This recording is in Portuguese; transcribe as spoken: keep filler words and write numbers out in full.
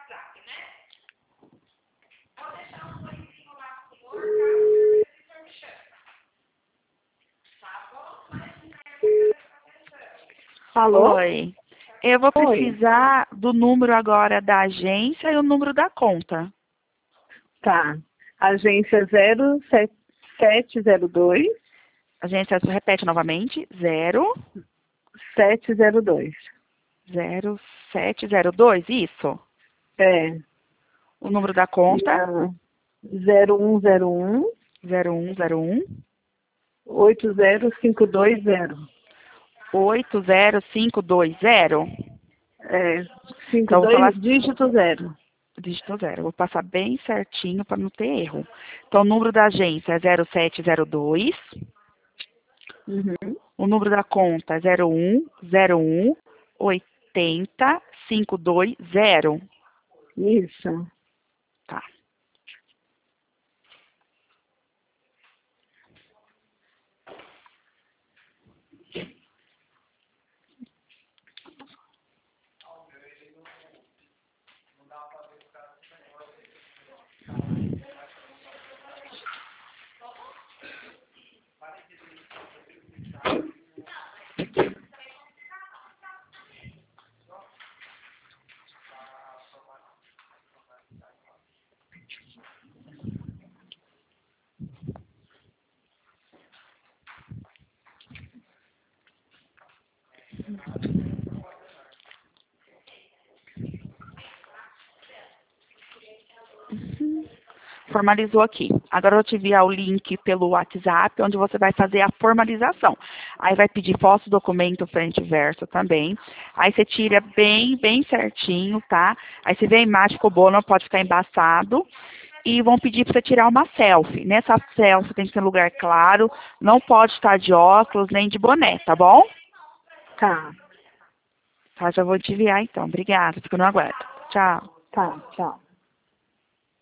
Alô? Oi. Eu vou Oi. precisar do número agora da agência e o número da conta. Tá. Agência zero sete zero dois. Agência, repete novamente. Zero, sete zero dois. zero, sete, zero, dois, isso. É. O número da conta. zero um zero um. Zero um zero um. oito zero cinco dois zero. Oito zero cinco dois zero. É. cinco Então, vou falar dois dígito zero. dígito zero. Vou passar bem certinho para não ter erro. Então, o número da agência é zero sete zero dois. Uhum. O número da conta é zero um zero um oitenta cinco dois zero. Isso. Tá. Uhum. Formalizou aqui. Agora eu vou te enviar o link pelo WhatsApp, onde você vai fazer a formalização. Aí vai pedir foto, documento, frente e verso também. Aí você tira bem, bem certinho, tá? Aí você vê a imagem, ficou boa, não pode ficar embaçado. E vão pedir para você tirar uma selfie. Nessa selfie tem que ser um lugar claro, não pode estar de óculos nem de boné, tá bom? Tá. Tá, já vou te enviar então. Obrigada, fico no aguardo. Tchau. Tá. Tchau.